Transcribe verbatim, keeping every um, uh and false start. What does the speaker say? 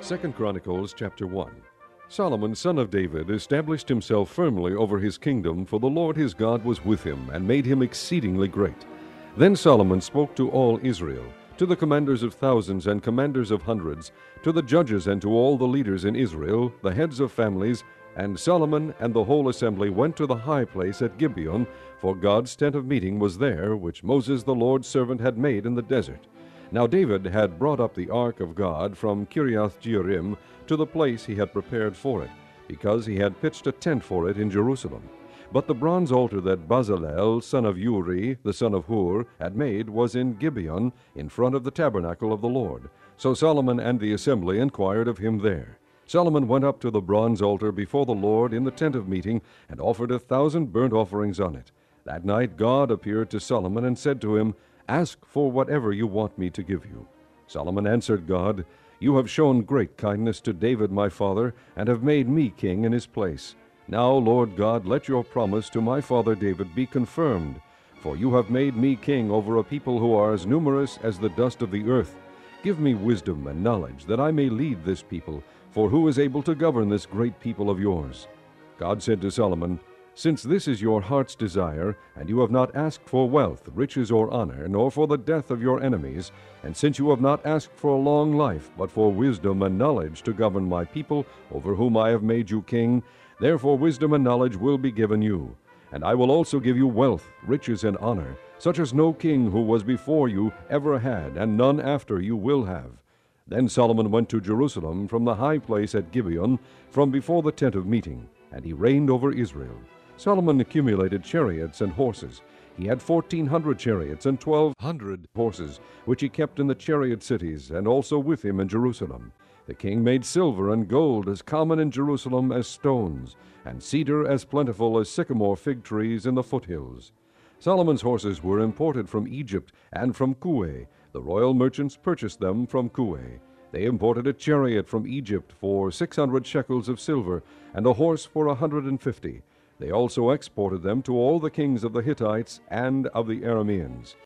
Second Chronicles chapter one. Solomon, son of David, established himself firmly over his kingdom, for the Lord his God was with him, and made him exceedingly great. Then Solomon spoke to all Israel, to the commanders of thousands and commanders of hundreds, to the judges and to all the leaders in Israel, the heads of families. And Solomon and the whole assembly went to the high place at Gibeon, for God's tent of meeting was there, which Moses the Lord's servant had made in the desert. Now David had brought up the ark of God from Kiriath-Jearim to the place he had prepared for it, because he had pitched a tent for it in Jerusalem. But the bronze altar that Bezalel, son of Uri, the son of Hur, had made was in Gibeon, in front of the tabernacle of the Lord. So Solomon and the assembly inquired of him there. Solomon went up to the bronze altar before the Lord in the tent of meeting, and offered a thousand burnt offerings on it. That night God appeared to Solomon and said to him, "Ask for whatever you want me to give you." Solomon answered God, "You have shown great kindness to David my father, and have made me king in his place. Now, Lord God, let your promise to my father David be confirmed, for you have made me king over a people who are as numerous as the dust of the earth. Give me wisdom and knowledge, that I may lead this people, for who is able to govern this great people of yours?" God said to Solomon, "Since this is your heart's desire, and you have not asked for wealth, riches, or honor, nor for the death of your enemies, and since you have not asked for a long life, but for wisdom and knowledge to govern my people, over whom I have made you king, therefore wisdom and knowledge will be given you. And I will also give you wealth, riches, and honor, such as no king who was before you ever had, and none after you will have." Then Solomon went to Jerusalem from the high place at Gibeon, from before the tent of meeting, and he reigned over Israel. Solomon accumulated chariots and horses. He had fourteen hundred chariots and twelve hundred horses, which he kept in the chariot cities, and also with him in Jerusalem. The king made silver and gold as common in Jerusalem as stones, and cedar as plentiful as sycamore fig trees in the foothills. Solomon's horses were imported from Egypt and from Kue. The royal merchants purchased them from Kue. They imported a chariot from Egypt for six hundred shekels of silver, and a horse for a hundred and fifty. They also exported them to all the kings of the Hittites and of the Arameans.